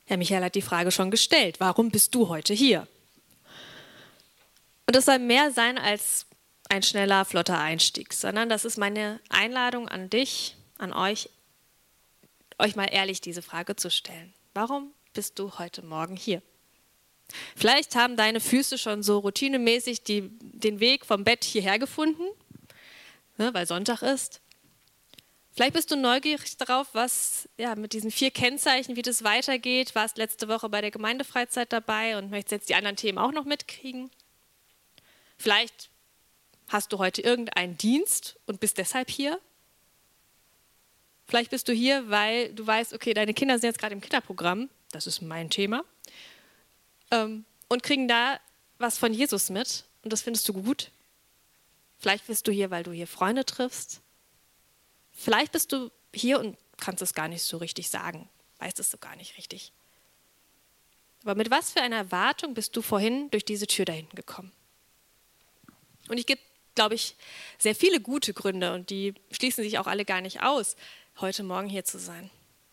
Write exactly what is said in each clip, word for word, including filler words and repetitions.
Ja, Michael hat die Frage schon gestellt. Warum bist du heute hier? Und das soll mehr sein als ein schneller, flotter Einstieg, sondern das ist meine Einladung an dich, an euch, euch mal ehrlich diese Frage zu stellen. Warum bist du heute Morgen hier? Vielleicht haben deine Füße schon so routinemäßig die, den Weg vom Bett hierher gefunden, ne, weil Sonntag ist. Vielleicht bist du neugierig darauf, was ja, mit diesen vier Kennzeichen, wie das weitergeht. Warst letzte Woche bei der Gemeindefreizeit dabei und möchtest jetzt die anderen Themen auch noch mitkriegen. Vielleicht hast du heute irgendeinen Dienst und bist deshalb hier. Vielleicht bist du hier, weil du weißt, okay, deine Kinder sind jetzt gerade im Kinderprogramm, das ist mein Thema, ähm, und kriegen da was von Jesus mit und das findest du gut. Vielleicht bist du hier, weil du hier Freunde triffst. Vielleicht bist du hier und kannst es gar nicht so richtig sagen, weißt es so gar nicht richtig. Aber mit was für einer Erwartung bist du vorhin durch diese Tür da hinten gekommen? Und es gibt, glaube ich, sehr viele gute Gründe und die schließen sich auch alle gar nicht aus, heute Morgen hier zu sein.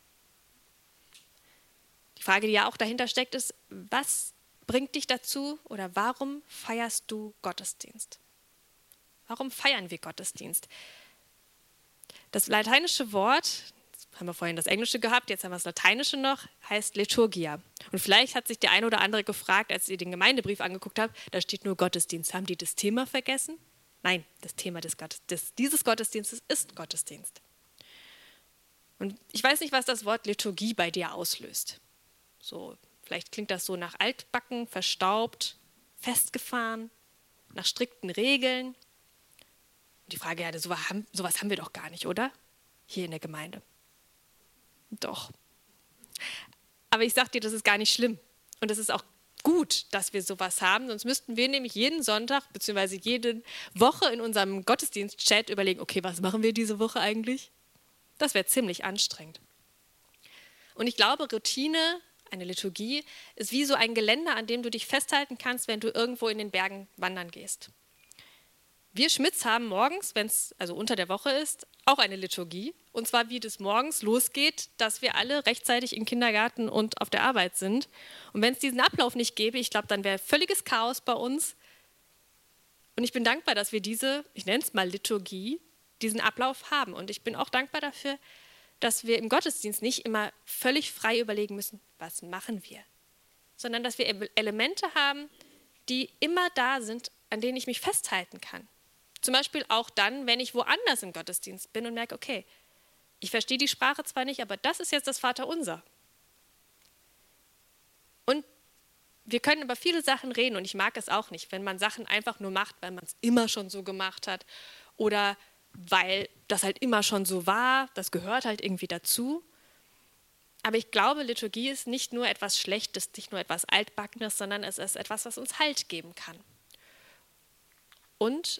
Die Frage, die ja auch dahinter steckt, ist, was bringt dich dazu oder warum feierst du Gottesdienst? Warum feiern wir Gottesdienst? Das lateinische Wort, jetzt haben wir vorhin das Englische gehabt, jetzt haben wir das Lateinische noch, heißt Liturgia. Und vielleicht hat sich der eine oder andere gefragt, als ihr den Gemeindebrief angeguckt habt, da steht nur Gottesdienst. Haben die das Thema vergessen? Nein, das Thema des Gottes, des, dieses Gottesdienstes ist Gottesdienst. Und ich weiß nicht, was das Wort Liturgie bei dir auslöst. So, vielleicht klingt das so nach altbacken, verstaubt, festgefahren, nach strikten Regeln. Und die Frage, ja, sowas haben, sowas haben wir doch gar nicht, oder? Hier in der Gemeinde. Doch. Aber ich sag dir, das ist gar nicht schlimm. Und es ist auch gut, dass wir sowas haben. Sonst müssten wir nämlich jeden Sonntag bzw. jede Woche in unserem Gottesdienst-Chat überlegen, okay, was machen wir diese Woche eigentlich? Das wäre ziemlich anstrengend. Und ich glaube, Routine, eine Liturgie, ist wie so ein Geländer, an dem du dich festhalten kannst, wenn du irgendwo in den Bergen wandern gehst. Wir Schmitz haben morgens, wenn es also unter der Woche ist, auch eine Liturgie. Und zwar, wie das morgens losgeht, dass wir alle rechtzeitig im Kindergarten und auf der Arbeit sind. Und wenn es diesen Ablauf nicht gäbe, ich glaube, dann wäre völliges Chaos bei uns. Und ich bin dankbar, dass wir diese, ich nenne es mal Liturgie, diesen Ablauf haben. Und ich bin auch dankbar dafür, dass wir im Gottesdienst nicht immer völlig frei überlegen müssen, was machen wir, sondern dass wir Elemente haben, die immer da sind, an denen ich mich festhalten kann. Zum Beispiel auch dann, wenn ich woanders im Gottesdienst bin und merke, okay, ich verstehe die Sprache zwar nicht, aber das ist jetzt das Vaterunser. Und wir können über viele Sachen reden und ich mag es auch nicht, wenn man Sachen einfach nur macht, weil man es immer schon so gemacht hat oder weil das halt immer schon so war, das gehört halt irgendwie dazu. Aber ich glaube, Liturgie ist nicht nur etwas Schlechtes, nicht nur etwas Altbackenes, sondern es ist etwas, was uns Halt geben kann. Und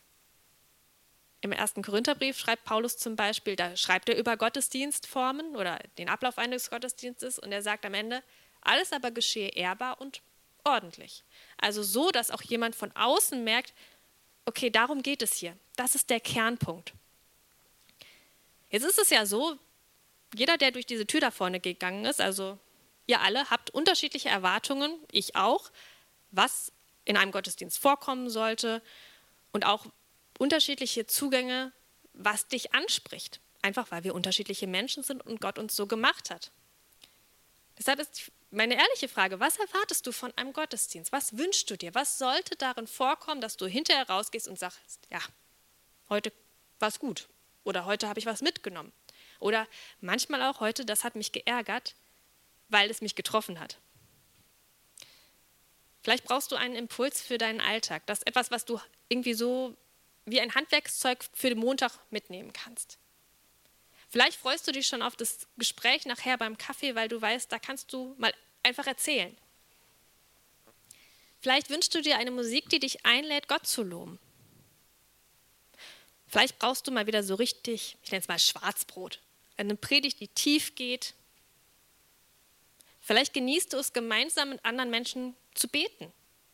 im ersten Korintherbrief schreibt Paulus zum Beispiel, da schreibt er über Gottesdienstformen oder den Ablauf eines Gottesdienstes und er sagt am Ende, alles aber geschehe ehrbar und ordentlich. Also so, dass auch jemand von außen merkt, okay, darum geht es hier. Das ist der Kernpunkt. Jetzt ist es ja so, jeder, der durch diese Tür da vorne gegangen ist, also ihr alle, habt unterschiedliche Erwartungen, ich auch, was in einem Gottesdienst vorkommen sollte und auch unterschiedliche Zugänge, was dich anspricht. Einfach, weil wir unterschiedliche Menschen sind und Gott uns so gemacht hat. Deshalb ist meine ehrliche Frage, was erwartest du von einem Gottesdienst? Was wünschst du dir? Was sollte darin vorkommen, dass du hinterher rausgehst und sagst, ja, heute war es gut oder heute habe ich was mitgenommen oder manchmal auch heute, das hat mich geärgert, weil es mich getroffen hat. Vielleicht brauchst du einen Impuls für deinen Alltag. Das ist etwas, was du irgendwie so wie ein Handwerkszeug für den Montag mitnehmen kannst. Vielleicht freust du dich schon auf das Gespräch nachher beim Kaffee, weil du weißt, da kannst du mal einfach erzählen. Vielleicht wünschst du dir eine Musik, die dich einlädt, Gott zu loben. Vielleicht brauchst du mal wieder so richtig, ich nenne es mal Schwarzbrot, eine Predigt, die tief geht. Vielleicht genießt du es, gemeinsam mit anderen Menschen zu beten.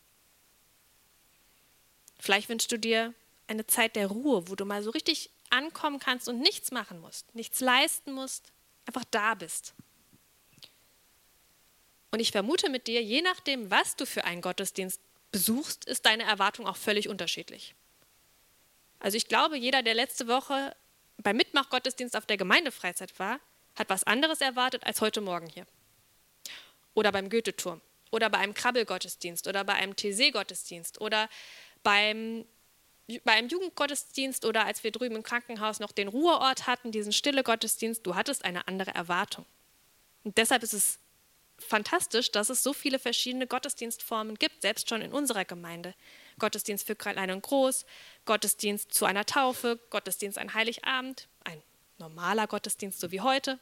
Vielleicht wünschst du dir eine Zeit der Ruhe, wo du mal so richtig ankommen kannst und nichts machen musst, nichts leisten musst, einfach da bist. Und ich vermute mit dir, je nachdem, was du für einen Gottesdienst besuchst, ist deine Erwartung auch völlig unterschiedlich. Also ich glaube, jeder, der letzte Woche beim Mitmachgottesdienst auf der Gemeindefreizeit war, hat was anderes erwartet als heute Morgen hier. Oder beim Goethe-Turm. Oder bei einem Krabbelgottesdienst. Oder bei einem T C-Gottesdienst. Oder beim, bei einem Jugendgottesdienst. Oder als wir drüben im Krankenhaus noch den Ruheort hatten, diesen Stille-Gottesdienst. Du hattest eine andere Erwartung. Und deshalb ist es fantastisch, dass es so viele verschiedene Gottesdienstformen gibt, selbst schon in unserer Gemeinde. Gottesdienst für Klein und Groß, Gottesdienst zu einer Taufe, Gottesdienst an Heiligabend, ein normaler Gottesdienst, so wie heute.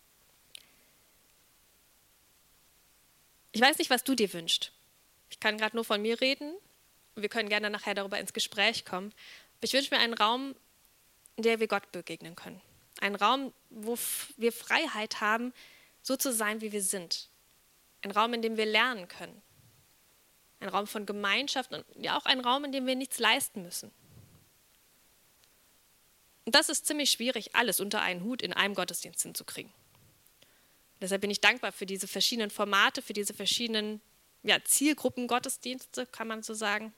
Ich weiß nicht, was du dir wünschst. Ich kann gerade nur von mir reden. Wir können gerne nachher darüber ins Gespräch kommen. Aber ich wünsche mir einen Raum, in dem wir Gott begegnen können. Einen Raum, wo wir Freiheit haben, so zu sein, wie wir sind. Ein Raum, in dem wir lernen können. Ein Raum von Gemeinschaft und ja auch ein Raum, in dem wir nichts leisten müssen. Und das ist ziemlich schwierig, alles unter einen Hut in einem Gottesdienst hinzukriegen. Deshalb bin ich dankbar für diese verschiedenen Formate, für diese verschiedenen ja, Zielgruppen Gottesdienste, kann man so sagen.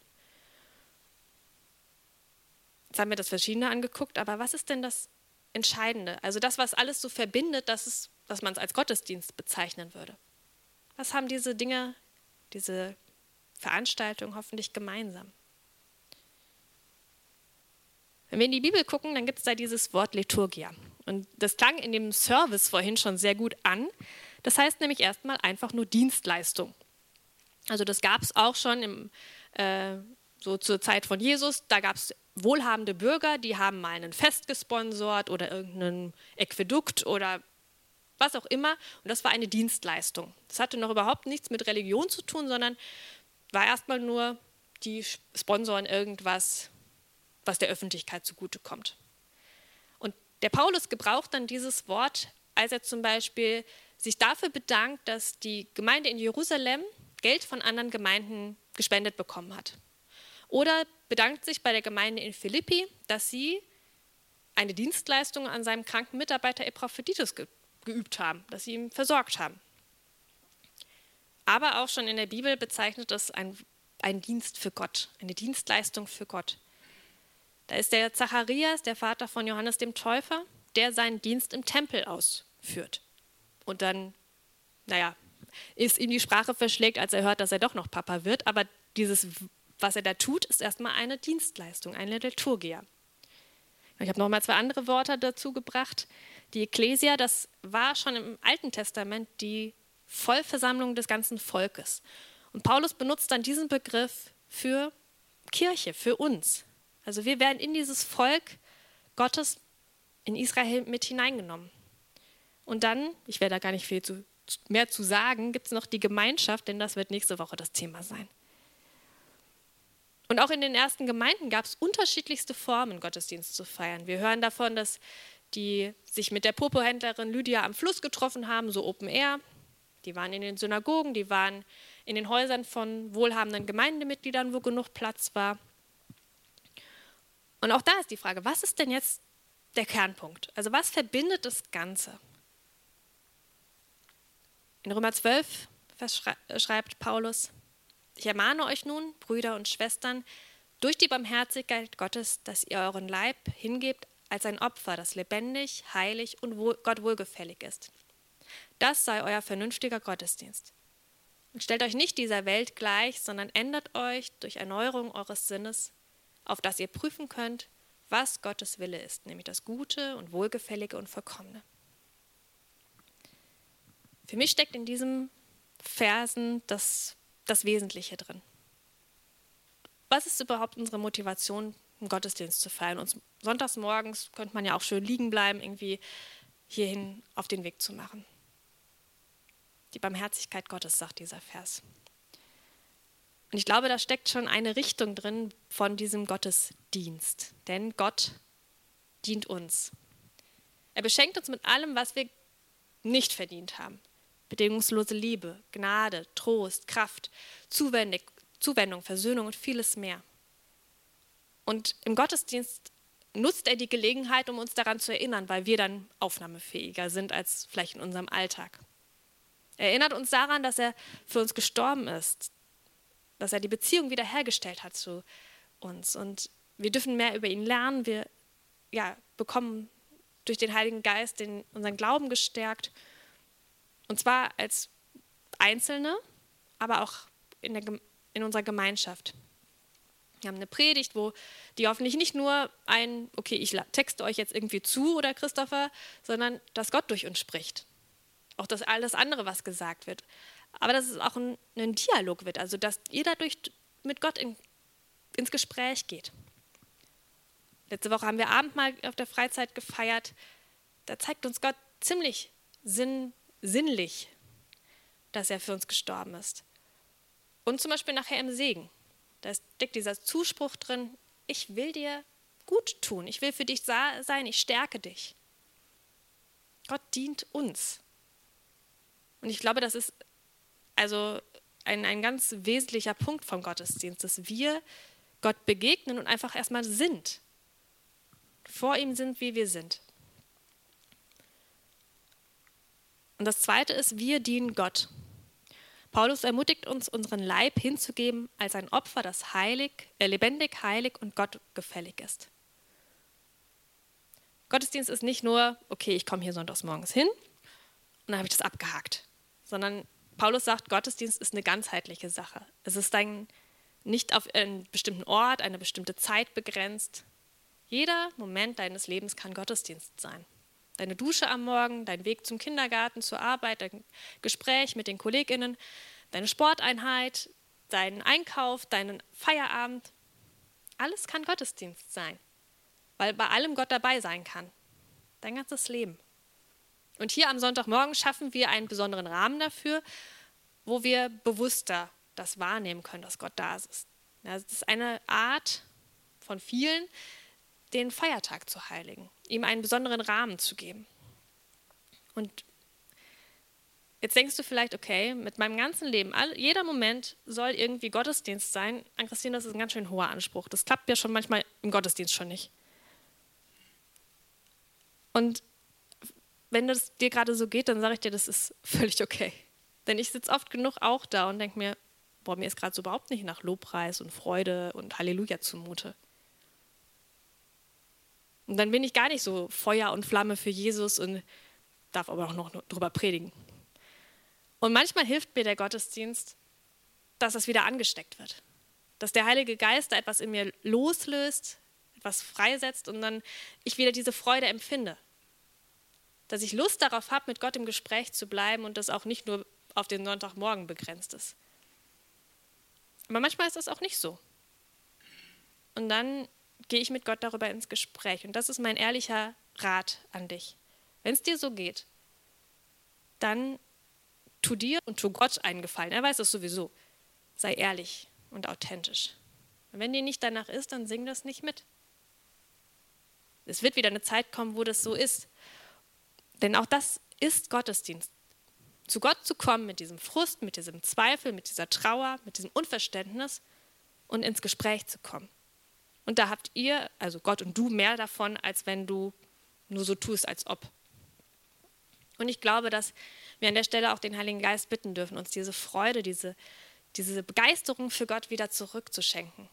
Jetzt haben wir das Verschiedene angeguckt, aber was ist denn das Entscheidende? Also das, was alles so verbindet, dass, es, dass man es als Gottesdienst bezeichnen würde. Was haben diese Dinge, diese Veranstaltungen hoffentlich gemeinsam? Wenn wir in die Bibel gucken, dann gibt es da dieses Wort Liturgia. Und das klang in dem Service vorhin schon sehr gut an. Das heißt nämlich erstmal einfach nur Dienstleistung. Also das gab es auch schon im, äh, so zur Zeit von Jesus. Da gab es wohlhabende Bürger, die haben mal ein Fest gesponsort oder irgendein Aquädukt oder was auch immer. Und das war eine Dienstleistung. Das hatte noch überhaupt nichts mit Religion zu tun, sondern war erstmal nur, die sponsoren irgendwas, was der Öffentlichkeit zugutekommt. Und der Paulus gebraucht dann dieses Wort, als er zum Beispiel sich dafür bedankt, dass die Gemeinde in Jerusalem Geld von anderen Gemeinden gespendet bekommen hat. Oder bedankt sich bei der Gemeinde in Philippi, dass sie eine Dienstleistung an seinem kranken Mitarbeiter Epaphroditus ge- geübt haben, dass sie ihn versorgt haben. Aber auch schon in der Bibel bezeichnet es ein, ein Dienst für Gott, eine Dienstleistung für Gott. Da ist der Zacharias, der Vater von Johannes dem Täufer, der seinen Dienst im Tempel ausführt. Und dann, naja, ist ihm die Sprache verschlägt, als er hört, dass er doch noch Papa wird. Aber dieses, was er da tut, ist erstmal eine Dienstleistung, eine Liturgia. Ich habe noch mal zwei andere Worte dazu gebracht. Die Ekklesia, das war schon im Alten Testament die Vollversammlung des ganzen Volkes. Und Paulus benutzt dann diesen Begriff für Kirche, für uns. Also wir werden in dieses Volk Gottes in Israel mit hineingenommen. Und dann, ich werde da gar nicht viel zu, mehr zu sagen, gibt es noch die Gemeinschaft, denn das wird nächste Woche das Thema sein. Und auch in den ersten Gemeinden gab es unterschiedlichste Formen, Gottesdienst zu feiern. Wir hören davon, dass die sich mit der Popo-Händlerin Lydia am Fluss getroffen haben, so Open Air. Die waren in den Synagogen, die waren in den Häusern von wohlhabenden Gemeindemitgliedern, wo genug Platz war. Und auch da ist die Frage, was ist denn jetzt der Kernpunkt? Also was verbindet das Ganze? In Römer zwölf schreibt Paulus: Ich ermahne euch nun, Brüder und Schwestern, durch die Barmherzigkeit Gottes, dass ihr euren Leib hingebt als ein Opfer, das lebendig, heilig und wohl, Gott wohlgefällig ist. Das sei euer vernünftiger Gottesdienst. Und stellt euch nicht dieser Welt gleich, sondern ändert euch durch Erneuerung eures Sinnes, auf dass ihr prüfen könnt, was Gottes Wille ist, nämlich das Gute und Wohlgefällige und Vollkommene. Für mich steckt in diesen Versen das, das Wesentliche drin. Was ist überhaupt unsere Motivation, einen Gottesdienst zu feiern? Und sonntags morgens könnte man ja auch schön liegen bleiben, irgendwie hierhin auf den Weg zu machen. Die Barmherzigkeit Gottes, sagt dieser Vers. Und ich glaube, da steckt schon eine Richtung drin von diesem Gottesdienst. Denn Gott dient uns. Er beschenkt uns mit allem, was wir nicht verdient haben. Bedingungslose Liebe, Gnade, Trost, Kraft, Zuwendung, Zuwendung, Versöhnung und vieles mehr. Und im Gottesdienst nutzt er die Gelegenheit, um uns daran zu erinnern, weil wir dann aufnahmefähiger sind als vielleicht in unserem Alltag. Er erinnert uns daran, dass er für uns gestorben ist, dass er die Beziehung wiederhergestellt hat zu uns. Und wir dürfen mehr über ihn lernen. Wir ja, bekommen durch den Heiligen Geist den, unseren Glauben gestärkt. Und zwar als Einzelne, aber auch in, der, in unserer Gemeinschaft. Wir haben eine Predigt, wo die hoffentlich nicht nur ein, okay, ich texte euch jetzt irgendwie zu oder Christopher, sondern dass Gott durch uns spricht. Auch das alles andere, was gesagt wird. Aber dass es auch ein, ein Dialog wird, also dass ihr dadurch mit Gott in, ins Gespräch geht. Letzte Woche haben wir Abendmahl auf der Freizeit gefeiert. Da zeigt uns Gott ziemlich sinn, sinnlich, dass er für uns gestorben ist. Und zum Beispiel nachher im Segen. Da steckt dieser Zuspruch drin, ich will dir gut tun, ich will für dich sein, ich stärke dich. Gott dient uns. Und ich glaube, das ist also ein, ein ganz wesentlicher Punkt vom Gottesdienst, dass wir Gott begegnen und einfach erstmal sind. Vor ihm sind, wie wir sind. Und das Zweite ist, wir dienen Gott. Paulus ermutigt uns, unseren Leib hinzugeben als ein Opfer, das heilig, äh, lebendig, heilig und Gott gefällig ist. Gottesdienst ist nicht nur, okay, ich komme hier sonntags morgens hin und dann habe ich das abgehakt, sondern Paulus sagt, Gottesdienst ist eine ganzheitliche Sache. Es ist ein, nicht auf einen bestimmten Ort, eine bestimmte Zeit begrenzt. Jeder Moment deines Lebens kann Gottesdienst sein. Deine Dusche am Morgen, dein Weg zum Kindergarten, zur Arbeit, dein Gespräch mit den KollegInnen, deine Sporteinheit, dein Einkauf, deinen Feierabend. Alles kann Gottesdienst sein, weil bei allem Gott dabei sein kann. Dein ganzes Leben. Und hier am Sonntagmorgen schaffen wir einen besonderen Rahmen dafür, wo wir bewusster das wahrnehmen können, dass Gott da ist. Das ist eine Art von vielen, den Feiertag zu heiligen, ihm einen besonderen Rahmen zu geben. Und jetzt denkst du vielleicht, okay, mit meinem ganzen Leben, all, jeder Moment soll irgendwie Gottesdienst sein. An Christine, das ist ein ganz schön hoher Anspruch. Das klappt ja schon manchmal im Gottesdienst schon nicht. Und wenn das dir gerade so geht, dann sage ich dir, das ist völlig okay. Denn ich sitze oft genug auch da und denke mir, boah, mir ist gerade so überhaupt nicht nach Lobpreis und Freude und Halleluja zumute. Und dann bin ich gar nicht so Feuer und Flamme für Jesus und darf aber auch noch drüber predigen. Und manchmal hilft mir der Gottesdienst, dass das wieder angesteckt wird. Dass der Heilige Geist da etwas in mir loslöst, etwas freisetzt und dann ich wieder diese Freude empfinde. Dass ich Lust darauf habe, mit Gott im Gespräch zu bleiben und das auch nicht nur auf den Sonntagmorgen begrenzt ist. Aber manchmal ist das auch nicht so. Und dann gehe ich mit Gott darüber ins Gespräch. Und das ist mein ehrlicher Rat an dich. Wenn es dir so geht, dann tu dir und tu Gott einen Gefallen. Er weiß es sowieso. Sei ehrlich und authentisch. Und wenn dir nicht danach ist, dann sing das nicht mit. Es wird wieder eine Zeit kommen, wo das so ist. Denn auch das ist Gottesdienst. Zu Gott zu kommen mit diesem Frust, mit diesem Zweifel, mit dieser Trauer, mit diesem Unverständnis und ins Gespräch zu kommen. Und da habt ihr, also Gott und du, mehr davon, als wenn du nur so tust, als ob. Und ich glaube, dass wir an der Stelle auch den Heiligen Geist bitten dürfen, uns diese Freude, diese, diese Begeisterung für Gott wieder zurückzuschenken.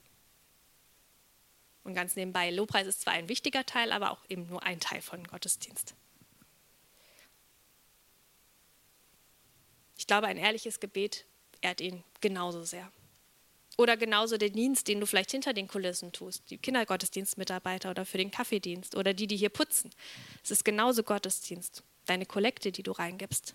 Und ganz nebenbei, Lobpreis ist zwar ein wichtiger Teil, aber auch eben nur ein Teil von Gottesdienst. Ich glaube, ein ehrliches Gebet ehrt ihn genauso sehr. Oder genauso den Dienst, den du vielleicht hinter den Kulissen tust, die Kindergottesdienstmitarbeiter oder für den Kaffeedienst oder die, die hier putzen. Es ist genauso Gottesdienst, deine Kollekte, die du reingibst.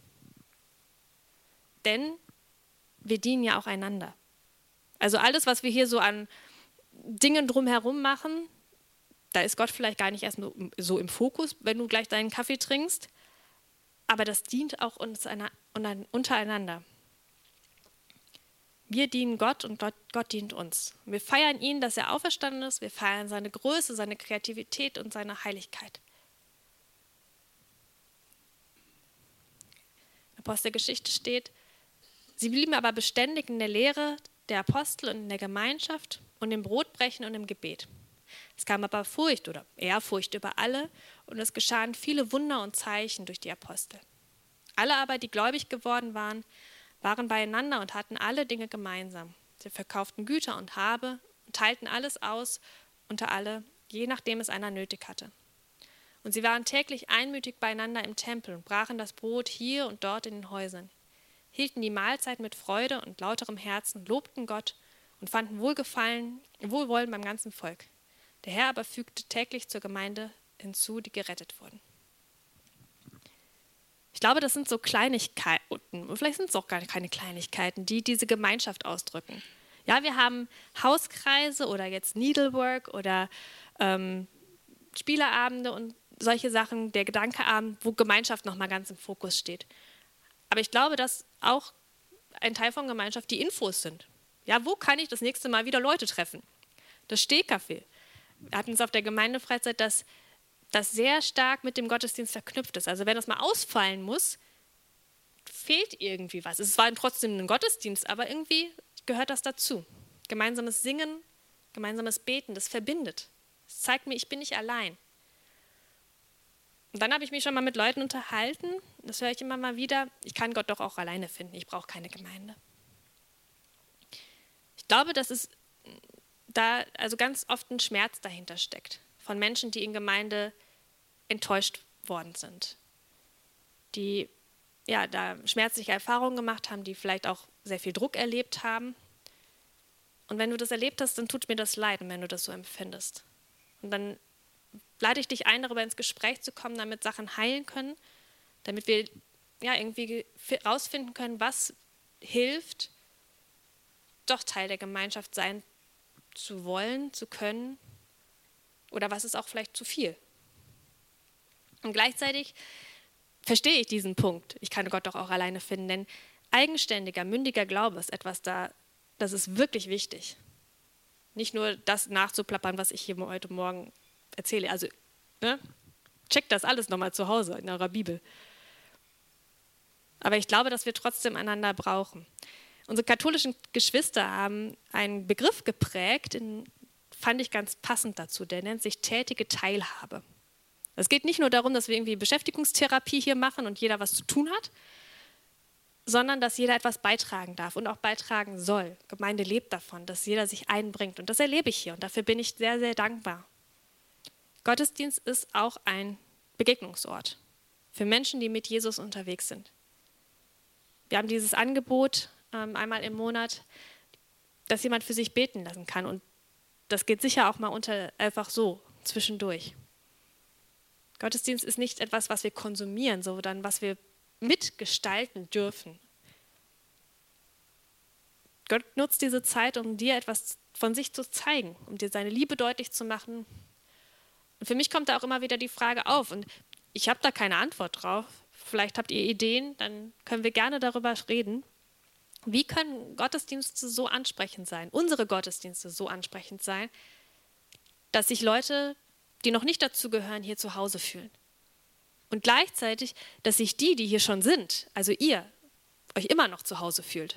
Denn wir dienen ja auch einander. Also alles, was wir hier so an Dingen drumherum machen, da ist Gott vielleicht gar nicht erst so im Fokus, wenn du gleich deinen Kaffee trinkst, aber das dient auch uns untereinander. Wir dienen Gott und Gott, Gott dient uns. Wir feiern ihn, dass er auferstanden ist. Wir feiern seine Größe, seine Kreativität und seine Heiligkeit. In der Apostelgeschichte steht, sie blieben aber beständig in der Lehre der Apostel und in der Gemeinschaft und im Brotbrechen und im Gebet. Es kam aber Furcht oder Ehrfurcht über alle und es geschahen viele Wunder und Zeichen durch die Apostel. Alle aber, die gläubig geworden waren, waren beieinander und hatten alle Dinge gemeinsam. Sie verkauften Güter und Habe und teilten alles aus unter alle, je nachdem es einer nötig hatte. Und sie waren täglich einmütig beieinander im Tempel und brachen das Brot hier und dort in den Häusern, hielten die Mahlzeit mit Freude und lauterem Herzen, lobten Gott und fanden Wohlgefallen, Wohlwollen beim ganzen Volk. Der Herr aber fügte täglich zur Gemeinde hinzu, die gerettet wurden. Ich glaube, das sind so Kleinigkeiten, und vielleicht sind es auch gar keine Kleinigkeiten, die diese Gemeinschaft ausdrücken. Ja, wir haben Hauskreise oder jetzt Needlework oder ähm, Spieleabende und solche Sachen, der Gedankeabend, wo Gemeinschaft nochmal ganz im Fokus steht. Aber ich glaube, dass auch ein Teil von Gemeinschaft die Infos sind. Ja, wo kann ich das nächste Mal wieder Leute treffen? Das Stehcafé. Wir hatten es auf der Gemeindefreizeit, dass das sehr stark mit dem Gottesdienst verknüpft ist. Also wenn das mal ausfallen muss, fehlt irgendwie was. Es war trotzdem ein Gottesdienst, aber irgendwie gehört das dazu. Gemeinsames Singen, gemeinsames Beten, das verbindet. Es zeigt mir, ich bin nicht allein. Und dann habe ich mich schon mal mit Leuten unterhalten, das höre ich immer mal wieder, ich kann Gott doch auch alleine finden, ich brauche keine Gemeinde. Ich glaube, dass es da also ganz oft ein Schmerz dahinter steckt, von Menschen, die in Gemeinde enttäuscht worden sind, die ja, da schmerzliche Erfahrungen gemacht haben, die vielleicht auch sehr viel Druck erlebt haben. Und wenn du das erlebt hast, dann tut mir das leid, wenn du das so empfindest. Und dann lade ich dich ein, darüber ins Gespräch zu kommen, damit Sachen heilen können, damit wir ja, irgendwie herausfinden können, was hilft, doch Teil der Gemeinschaft sein zu wollen, zu können, oder was ist auch vielleicht zu viel. Und gleichzeitig verstehe ich diesen Punkt, ich kann Gott doch auch alleine finden, denn eigenständiger, mündiger Glaube ist etwas da, das ist wirklich wichtig. Nicht nur das nachzuplappern, was ich hier heute Morgen erzähle. Also, ne, checkt das alles nochmal zu Hause in eurer Bibel. Aber ich glaube, dass wir trotzdem einander brauchen. Unsere katholischen Geschwister haben einen Begriff geprägt, den fand ich ganz passend dazu, der nennt sich tätige Teilhabe. Es geht nicht nur darum, dass wir irgendwie Beschäftigungstherapie hier machen und jeder was zu tun hat, sondern dass jeder etwas beitragen darf und auch beitragen soll. Gemeinde lebt davon, dass jeder sich einbringt und das erlebe ich hier und dafür bin ich sehr, sehr dankbar. Gottesdienst ist auch ein Begegnungsort für Menschen, die mit Jesus unterwegs sind. Wir haben dieses Angebot ähm, einmal im Monat, dass jemand für sich beten lassen kann und das geht sicher auch mal unter einfach so zwischendurch. Gottesdienst ist nicht etwas, was wir konsumieren, sondern was wir mitgestalten dürfen. Gott nutzt diese Zeit, um dir etwas von sich zu zeigen, um dir seine Liebe deutlich zu machen. Und für mich kommt da auch immer wieder die Frage auf und ich habe da keine Antwort drauf. Vielleicht habt ihr Ideen, dann können wir gerne darüber reden. Wie können Gottesdienste so ansprechend sein, unsere Gottesdienste so ansprechend sein, dass sich Leute, die noch nicht dazu gehören, hier zu Hause fühlen? Und gleichzeitig, dass sich die, die hier schon sind, also ihr, euch immer noch zu Hause fühlt.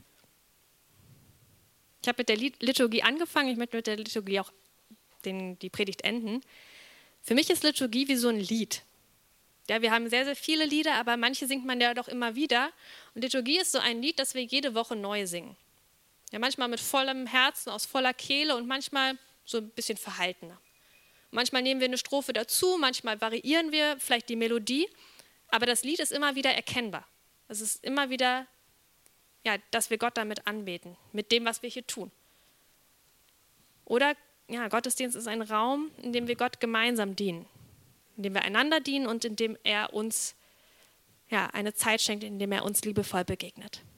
Ich habe mit der Liturgie angefangen, ich möchte mit der Liturgie auch den, die Predigt enden. Für mich ist Liturgie wie so ein Lied. Ja, wir haben sehr, sehr viele Lieder, aber manche singt man ja doch immer wieder. Und Liturgie ist so ein Lied, das wir jede Woche neu singen. Ja, manchmal mit vollem Herzen, aus voller Kehle und manchmal so ein bisschen verhaltener. Manchmal nehmen wir eine Strophe dazu, manchmal variieren wir vielleicht die Melodie, aber das Lied ist immer wieder erkennbar. Es ist immer wieder, ja, dass wir Gott damit anbeten, mit dem, was wir hier tun. Oder ja, Gottesdienst ist ein Raum, in dem wir Gott gemeinsam dienen, in dem wir einander dienen und in dem er uns ja, eine Zeit schenkt, in dem er uns liebevoll begegnet.